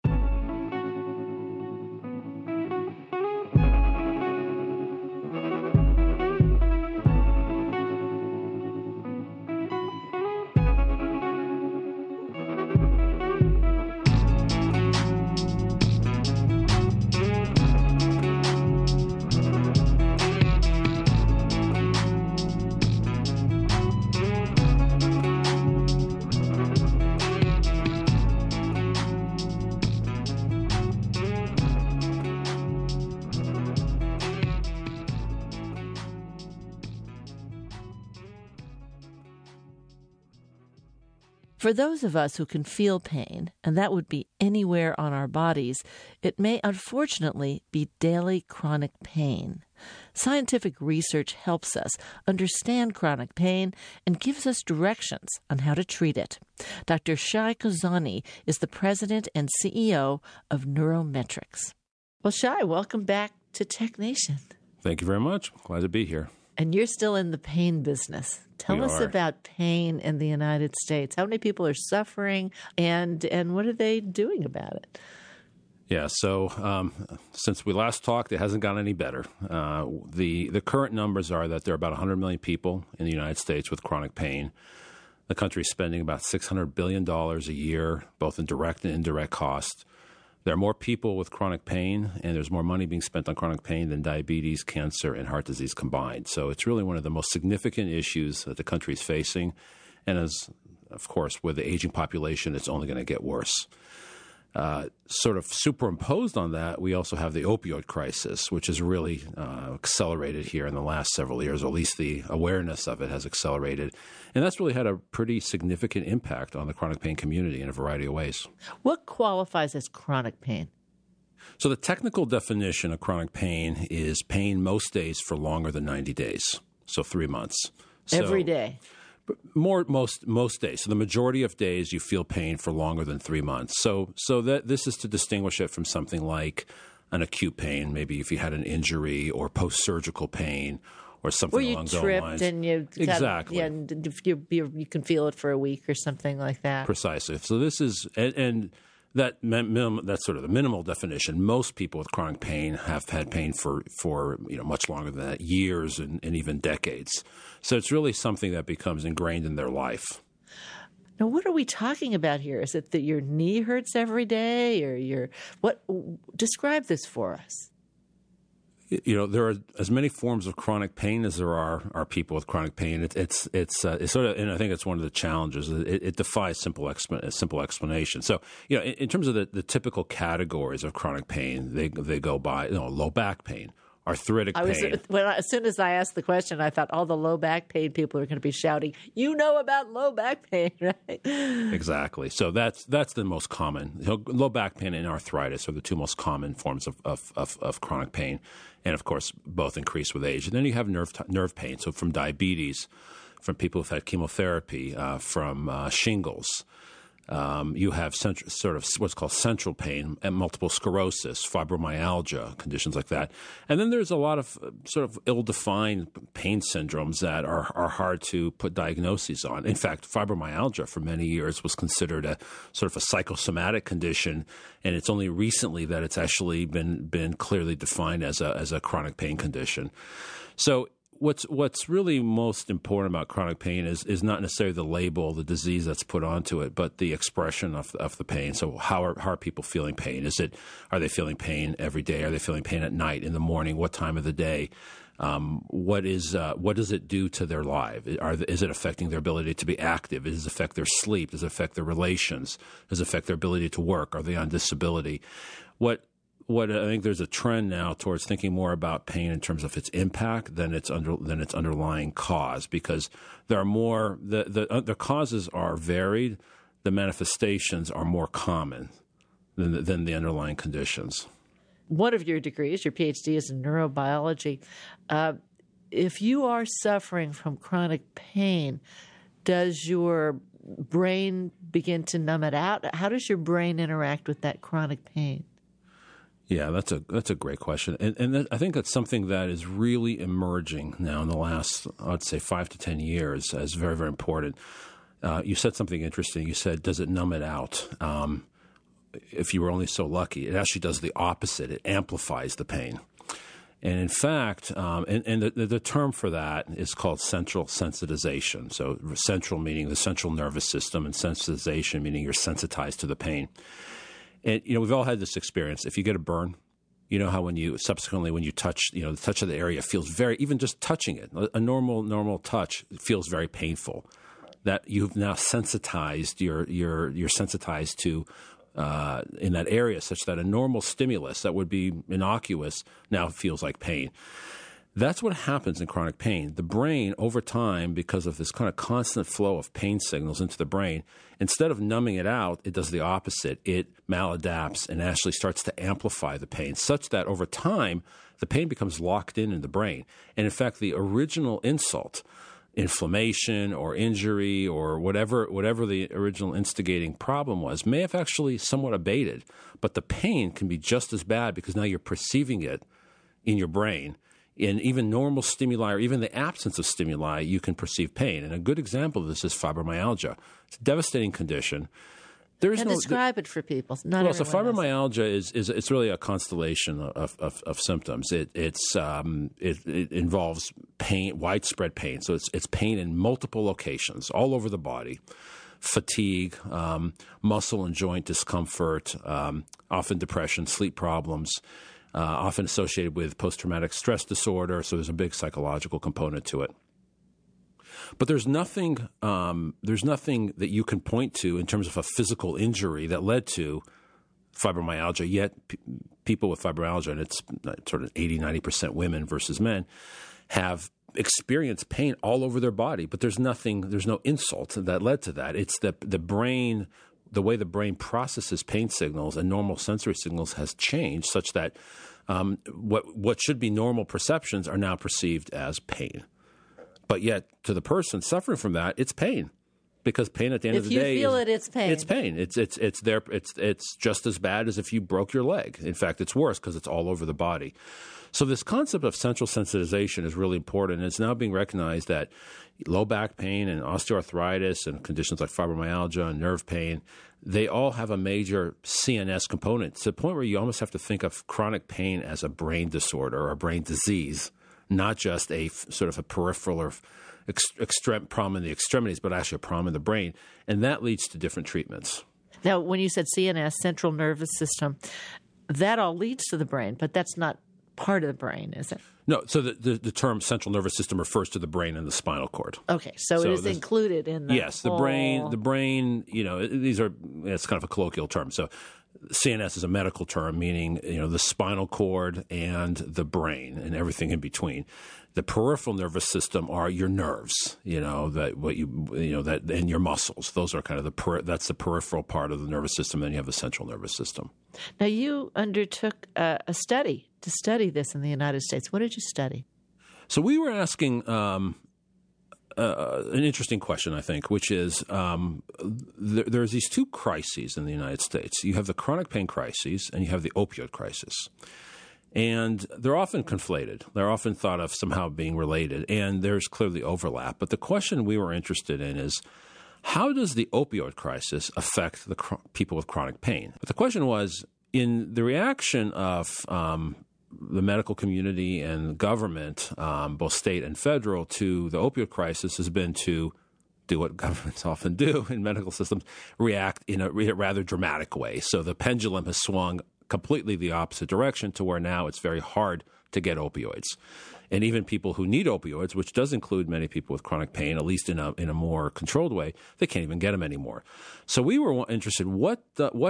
For those of us who can feel pain, and that would be anywhere on our bodies, it may unfortunately be daily chronic pain. Scientific research helps us understand chronic pain and gives us directions on how to treat it. Dr. Shai Kozani is the president and CEO of Neurometrics. Well, Shai, welcome back to Tech Nation. Thank you very much. Glad to be here. And you're still in the pain business. Tell us about pain in the United States. How many people are suffering, and what are they doing about it? Yeah, so since we last talked, it hasn't gotten any better. The current numbers are that there are about 100 million people in the United States with chronic pain. The country is spending about $600 billion a year, both in direct and indirect costs. There are more people with chronic pain, and there's more money being spent on chronic pain than diabetes, cancer, and heart disease combined. So it's really one of the most significant issues that the country is facing. And as, of course, with the aging population, it's only going to get worse. Sort of superimposed on that, we also have the opioid crisis, which has really accelerated here in the last several years, or at least the awareness of it has accelerated. And that's really had a pretty significant impact on the chronic pain community in a variety of ways. What qualifies as chronic pain? So the technical definition of chronic pain is pain most days for longer than 90 days, so 3 months. Every day? Most days. So the majority of days you feel pain for longer than 3 months. So that this is to distinguish it from something like an acute pain, maybe if you had an injury, or post-surgical pain, or something along those lines. Where you tripped and you exactly. And you can feel it for a week or something like that. Precisely. So this is and that's sort of the minimal definition. Most people with chronic pain have had pain for much longer than that, years and even decades. So it's really something that becomes ingrained in their life. Now, what are we talking about here? Is it that your knee hurts every day, or describe this for us? There are as many forms of chronic pain as there are people with chronic pain. It's sort of, and I think it's one of the challenges. It defies simple explanation. So, in terms of the typical categories of chronic pain, they go by low back pain, arthritic pain. As soon as I asked the question, I thought all the low back pain people are going to be shouting, "You know about low back pain, right?" Exactly. So that's the most common. Low back pain and arthritis are the two most common forms of chronic pain. And, of course, both increase with age. And then you have nerve pain. So from diabetes, from people who've had chemotherapy, from shingles. You have sort of what's called central pain and multiple sclerosis, fibromyalgia, conditions like that. And then there's a lot of sort of ill-defined pain syndromes that are hard to put diagnoses on. In fact, fibromyalgia for many years was considered a sort of a psychosomatic condition, and it's only recently that it's actually been clearly defined as a chronic pain condition. So What's really most important about chronic pain is not necessarily the label, the disease that's put onto it, but the expression of the pain. So how are people feeling pain? Are they feeling pain every day? Are they feeling pain at night, in the morning? What time of the day? What does it do to their life? Is it affecting their ability to be active? Does it affect their sleep? Does it affect their relations? Does it affect their ability to work? Are they on disability? What I think there's a trend now towards thinking more about pain in terms of its impact than its underlying cause, because there are more the causes are varied, the manifestations are more common than the underlying conditions. One of your degrees, your PhD, is in neurobiology. If you are suffering from chronic pain, does your brain begin to numb it out? How does your brain interact with that chronic pain? Yeah, that's a great question, and I think that's something that is really emerging now in the last, I'd say, 5 to 10 years as very, very important. You said something interesting. You said, "Does it numb it out?" If you were only so lucky, it actually does the opposite. It amplifies the pain, and in fact, and the term for that is called central sensitization. So central meaning the central nervous system, and sensitization meaning you're sensitized to the pain. And, we've all had this experience. If you get a burn, you know how when you touch, the touch of the area feels even just touching it, a normal touch feels very painful. That you've now sensitized, you're sensitized to in that area, such that a normal stimulus that would be innocuous now feels like pain. That's what happens in chronic pain. The brain, over time, because of this kind of constant flow of pain signals into the brain, instead of numbing it out, it does the opposite. It maladapts and actually starts to amplify the pain, such that over time, the pain becomes locked in the brain. And in fact, the original insult, inflammation or injury or whatever the original instigating problem was, may have actually somewhat abated. But the pain can be just as bad because now you're perceiving it in your brain. In even normal stimuli or even the absence of stimuli, you can perceive pain. And a good example of this is fibromyalgia. It's a devastating condition. Describe it for people. So fibromyalgia is really a constellation of symptoms. It involves pain, widespread pain. So it's pain in multiple locations, all over the body. Fatigue, muscle and joint discomfort, often depression, sleep problems. Often associated with post-traumatic stress disorder, so there's a big psychological component to it. But there's nothing that you can point to in terms of a physical injury that led to fibromyalgia, yet people with fibromyalgia, and it's sort of 80-90% women versus men, have experienced pain all over their body, but there's no insult that led to that. It's the brain, the way the brain processes pain signals and normal sensory signals has changed such that what should be normal perceptions are now perceived as pain. But yet, to the person suffering from that, it's pain, because pain at the end of the day, if you feel it, it's pain. It's pain. It's just as bad as if you broke your leg. In fact, it's worse because it's all over the body. So this concept of central sensitization is really important, and it's now being recognized that low back pain and osteoarthritis and conditions like fibromyalgia and nerve pain, they all have a major CNS component to the point where you almost have to think of chronic pain as a brain disorder or a brain disease, not just a sort of a peripheral or extreme problem in the extremities, but actually a problem in the brain. And that leads to different treatments. Now, when you said CNS, central nervous system, that all leads to the brain, but that's not part of the brain, is it? No, so the term central nervous system refers to the brain and the spinal cord. Okay, so it is included in the Yes, the brain, it's kind of a colloquial term. So CNS is a medical term, meaning, the spinal cord and the brain and everything in between. The peripheral nervous system are your nerves, and your muscles. Those are kind of that's the peripheral part of the nervous system. Then you have the central nervous system. Now, you undertook a study to study this in the United States. What did you study? So we were asking an interesting question, I think, which is there's these two crises in the United States. You have the chronic pain crisis and you have the opioid crisis. And they're often conflated. They're often thought of somehow being related, and there's clearly overlap. But the question we were interested in is, how does the opioid crisis affect the people with chronic pain? But the question was, in the reaction of the medical community and government, both state and federal, to the opioid crisis has been to do what governments often do in medical systems, react in a rather dramatic way. So the pendulum has swung completely the opposite direction to where now it's very hard to get opioids. And even people who need opioids, which does include many people with chronic pain, at least in a more controlled way, they can't even get them anymore. So we were interested, what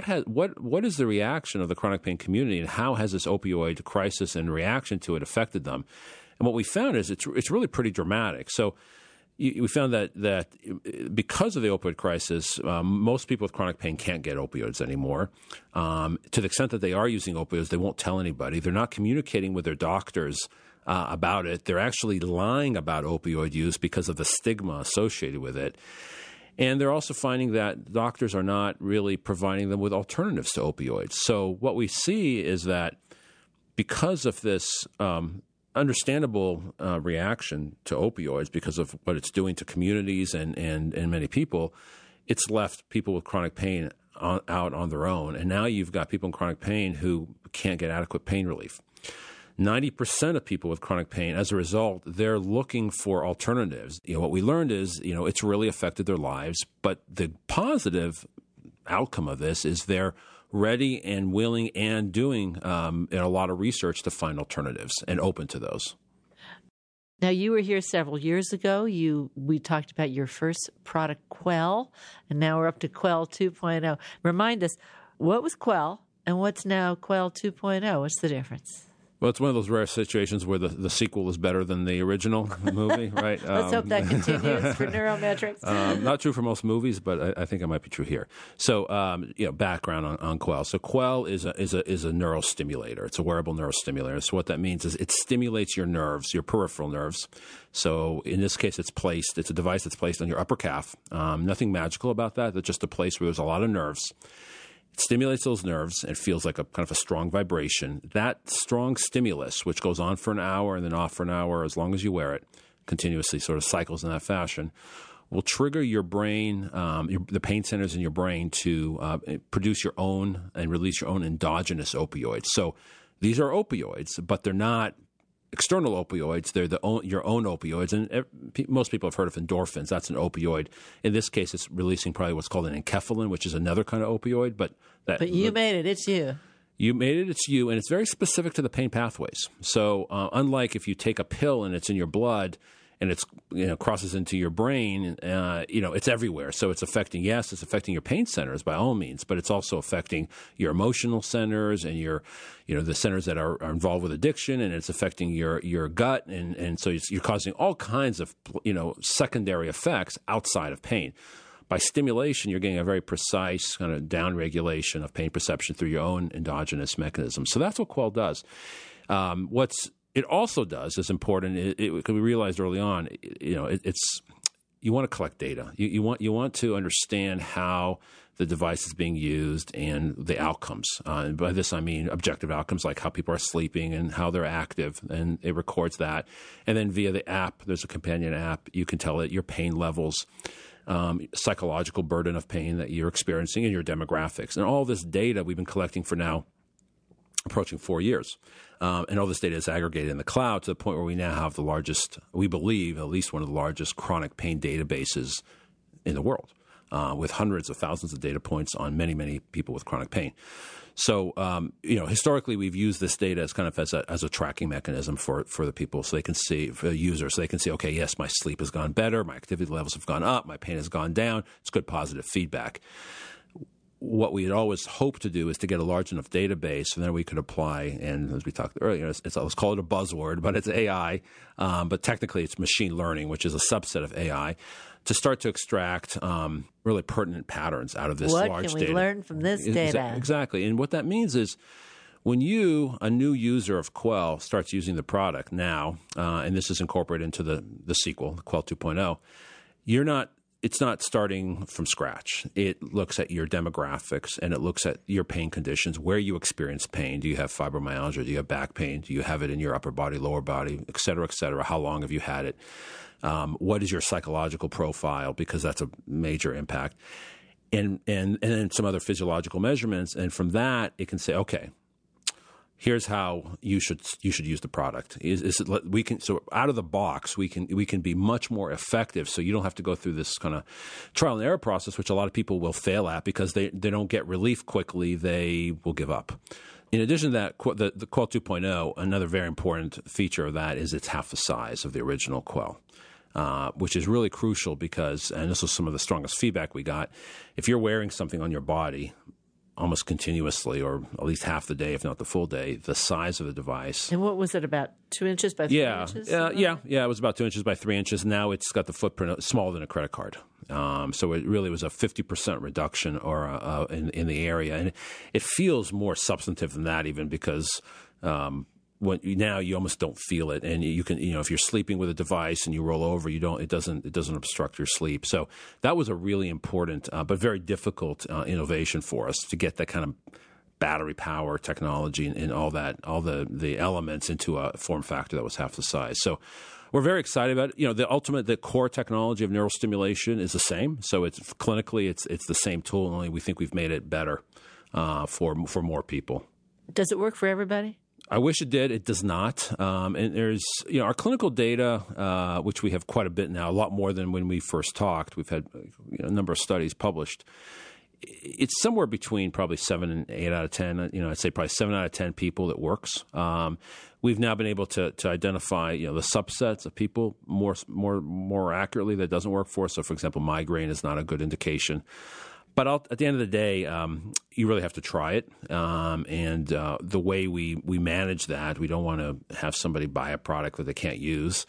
is the reaction of the chronic pain community, and how has this opioid crisis and reaction to it affected them? And what we found is it's really pretty dramatic. So we found that because of the opioid crisis, most people with chronic pain can't get opioids anymore. To the extent that they are using opioids, they won't tell anybody. They're not communicating with their doctors about it. They're actually lying about opioid use because of the stigma associated with it. And they're also finding that doctors are not really providing them with alternatives to opioids. So what we see is that because of this understandable reaction to opioids, because of what it's doing to communities and many people, it's left people with chronic pain out on their own. And now you've got people in chronic pain who can't get adequate pain relief. 90% of people with chronic pain, as a result, they're looking for alternatives. What we learned is, it's really affected their lives. But the positive outcome of this is they're ready and willing and doing a lot of research to find alternatives and open to those. Now, you were here several years ago. We talked about your first product, Quell, and now we're up to Quell 2.0. Remind us, what was Quell and what's now Quell 2.0? What's the difference? Well, it's one of those rare situations where the sequel is better than the original movie, right? Let's hope that continues for Neurometrics. Not true for most movies, but I think it might be true here. So, background on Quell. So, Quell is a neurostimulator. It's a wearable neurostimulator. So, what that means is it stimulates your nerves, your peripheral nerves. So, in this case, it's a device that's placed on your upper calf. Nothing magical about that. It's just a place where there's a lot of nerves. It stimulates those nerves and feels like a kind of a strong vibration. That strong stimulus, which goes on for an hour and then off for an hour as long as you wear it, continuously sort of cycles in that fashion, will trigger your brain, the pain centers in your brain to produce your own and release your own endogenous opioids. So these are opioids, but they're not external opioids. They're your own opioids. And most people have heard of endorphins. That's an opioid. In this case, it's releasing probably what's called an enkephalin, which is another kind of opioid. But you made it. It's you. You made it. It's you. And it's very specific to the pain pathways. So unlike if you take a pill and it's in your blood and it's crosses into your brain, it's everywhere. So it's affecting your pain centers by all means, but it's also affecting your emotional centers and your the centers that are involved with addiction, and it's affecting your gut, and so you're causing all kinds of secondary effects outside of pain. By stimulation, you're getting a very precise kind of downregulation of pain perception through your own endogenous mechanism. So that's what Quell does. What it also does is important. Because we realized early on, it's you want to collect data. You want to understand how the device is being used and the outcomes. And by this, I mean objective outcomes, like how people are sleeping and how they're active, and it records that. And then via the app, there's a companion app, you can tell it your pain levels, psychological burden of pain that you're experiencing, and your demographics. And all this data we've been collecting for now approaching 4 years. And all this data is aggregated in the cloud to the point where we now have the largest, we believe, at least one of the largest chronic pain databases in the world, with hundreds of thousands of data points on many, many people with chronic pain. So, historically, we've used this data as kind of as a tracking mechanism for the people, so they can see, for the users, so they can see, okay, yes, my sleep has gone better, my activity levels have gone up, my pain has gone down. It's good positive feedback. What we had always hoped to do is to get a large enough database, and then we could apply, and as we talked earlier, let's call it a buzzword, but it's AI, but technically it's machine learning, which is a subset of AI, to start to extract really pertinent patterns out of this large data. What can we learn from this data? Exactly. And what that means is when a new user of Quell, starts using the product now, and this is incorporated into the sequel, Quell 2.0, it's not starting from scratch. It looks at your demographics, and it looks at your pain conditions, where you experience pain. Do you have fibromyalgia? Do you have back pain? Do you have it in your upper body, lower body, et cetera, et cetera? How long have you had it? What is your psychological profile? Because that's a major impact. And then some other physiological measurements. And from that, it can say, okay, here's how you should use the product. So out of the box, we can be much more effective. So you don't have to go through this kind of trial and error process, which a lot of people will fail at because they don't get relief quickly. They will give up. In addition to that, the Quell 2.0, another very important feature of that is it's half the size of the original Quell. Which is really crucial because, and this was some of the strongest feedback we got, if you're wearing something on your body almost continuously, or at least half the day, if not the full day, the size of the device. And what was it, about 2 inches by 3 inches? Yeah. It was about 2 inches by 3 inches. Now it's got the footprint smaller than a credit card. So it really was a 50% reduction or in the area. And it feels more substantive than that even because now you almost don't feel it, and you can, if you're sleeping with a device and you roll over, it doesn't obstruct your sleep. So that was a really important but very difficult innovation for us to get that kind of battery power technology and all the elements into a form factor that was half the size. So we're very excited about it. The core technology of neural stimulation is the same. So it's clinically it's the same tool, only we think we've made it better for more people. Does it work for everybody? I wish it did. It does not. And there's, our clinical data, which we have quite a bit now, a lot more than when we first talked. We've had a number of studies published. It's somewhere between probably 7 and 8 out of 10. I'd say probably 7 out of 10 people that works. We've now been able to identify, the subsets of people more accurately that doesn't work for us. So, for example, migraine is not a good indication. But at the end of the day, you really have to try it. And the way we manage that, we don't want to have somebody buy a product that they can't use.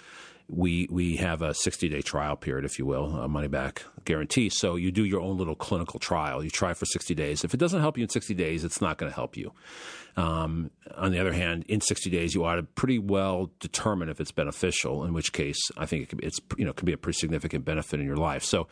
We have a 60-day trial period, if you will, a money-back guarantee. So you do your own little clinical trial. You try for 60 days. If it doesn't help you in 60 days, it's not going to help you. On the other hand, in 60 days, you ought to pretty well determine if it's beneficial, in which case I think it can be a pretty significant benefit in your life. So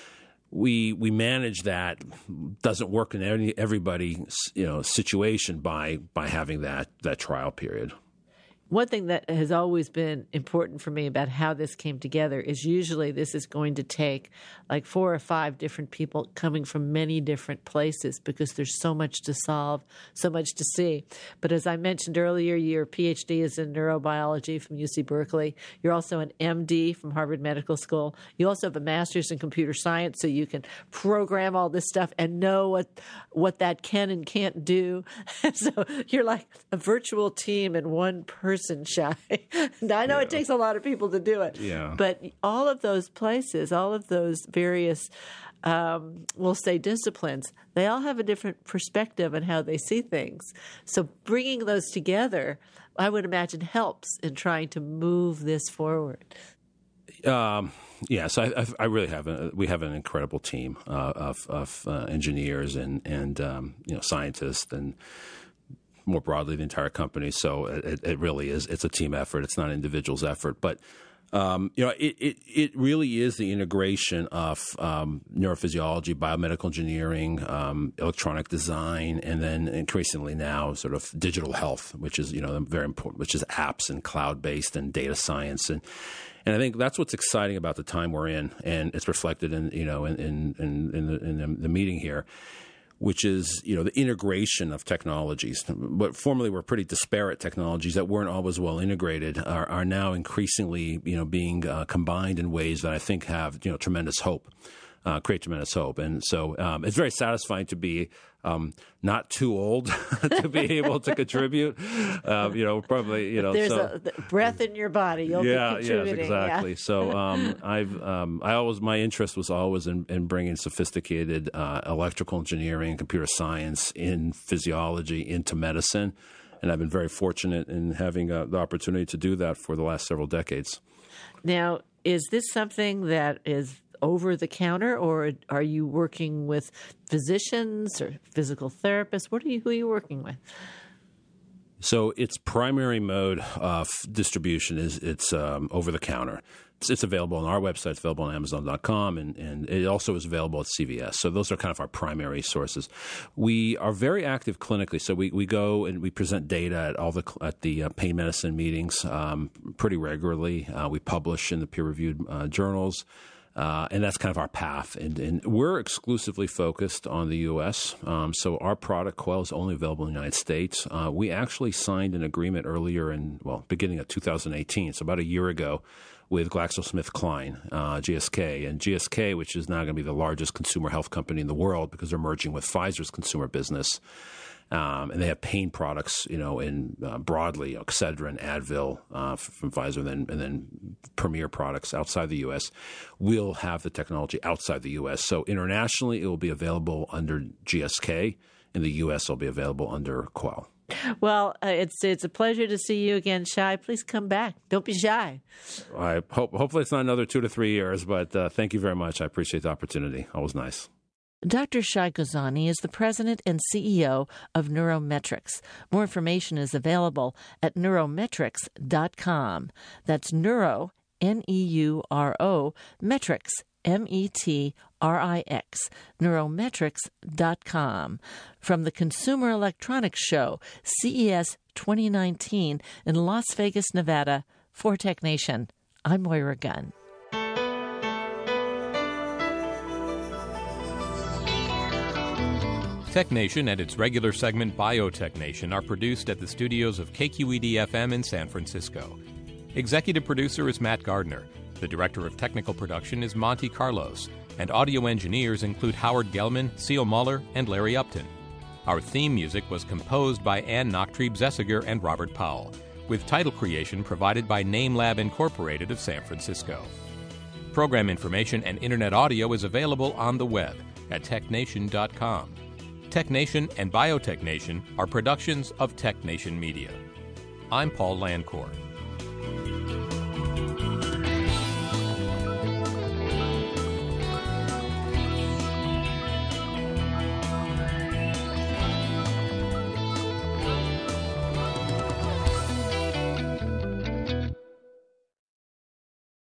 we manage that. Doesn't work in everybody's situation by having that trial period. One thing that has always been important for me about how this came together is usually this is going to take like 4 or 5 different people coming from many different places because there's so much to solve, so much to see. But as I mentioned earlier, your PhD is in neurobiology from UC Berkeley. You're also an MD from Harvard Medical School. You also have a master's in computer science, so you can program all this stuff and know what that can and can't do. So you're like a virtual team and one person person, Shai. I know it takes a lot of people to do it. Yeah. But all of those places, all of those various, we'll say disciplines, they all have a different perspective on how they see things. So bringing those together, I would imagine, helps in trying to move this forward. Yes, I really have. We have an incredible team of engineers and scientists, and more broadly the entire company. So it really is. It's a team effort. It's not an individual's effort, but. It really is the integration of neurophysiology, biomedical engineering, electronic design, and then increasingly now sort of digital health, which is very important, which is apps and cloud-based and data science, and I think that's what's exciting about the time we're in, and it's reflected in the meeting here, which is the integration of technologies. What formerly were pretty disparate technologies that weren't always well integrated are now increasingly being combined in ways that I think have tremendous hope. Create tremendous hope, and so it's very satisfying to be not too old to be able to contribute. Probably There's so, a breath in your body. You'll be contributing. Yes, exactly. Yeah. So my interest was always in bringing sophisticated electrical engineering, computer science, in physiology into medicine, and I've been very fortunate in having the opportunity to do that for the last several decades. Now, is this something that is over the counter, or are you working with physicians or physical therapists? Who are you working with? So its primary mode of distribution is it's over the counter. It's available on our website. It's available on Amazon.com, and it also is available at CVS. So those are kind of our primary sources. We are very active clinically. So we go and we present data at the pain medicine meetings pretty regularly. We publish in the peer-reviewed journals. And that's kind of our path. And we're exclusively focused on the U.S. So our product, Quell, is only available in the United States. We actually signed an agreement earlier beginning of 2018, so about a year ago, with GlaxoSmithKline, GSK. And GSK, which is now going to be the largest consumer health company in the world because they're merging with Pfizer's consumer business. And they have pain products, in broadly, Excedrin, Advil from Pfizer, and then Premier products outside the U.S. We'll have the technology outside the U.S. So internationally, it will be available under GSK. In the U.S., it'll be available under Quell. Well, it's a pleasure to see you again, Shai. Please come back. Don't be shy. I hopefully it's not another 2 to 3 years, but thank you very much. I appreciate the opportunity. Always nice. Dr. Shai Gozani is the president and CEO of NeuroMetrix. More information is available at neurometrix.com. That's neuro, N-E-U-R-O, metrics, M-E-T-R-I-X, neurometrix.com. From the Consumer Electronics Show, CES 2019 in Las Vegas, Nevada, for Tech Nation, I'm Moira Gunn. Tech Nation and its regular segment Biotech Nation are produced at the studios of KQED-FM in San Francisco. Executive producer is Matt Gardner. The director of technical production is Monty Carlos. And audio engineers include Howard Gelman, Seal Muller, and Larry Upton. Our theme music was composed by Ann Nachtrieb-Zessiger and Robert Powell, with title creation provided by NameLab Incorporated of San Francisco. Program information and internet audio is available on the web at technation.com. Tech Nation and Biotech Nation are productions of Tech Nation Media. I'm Paul Landcore.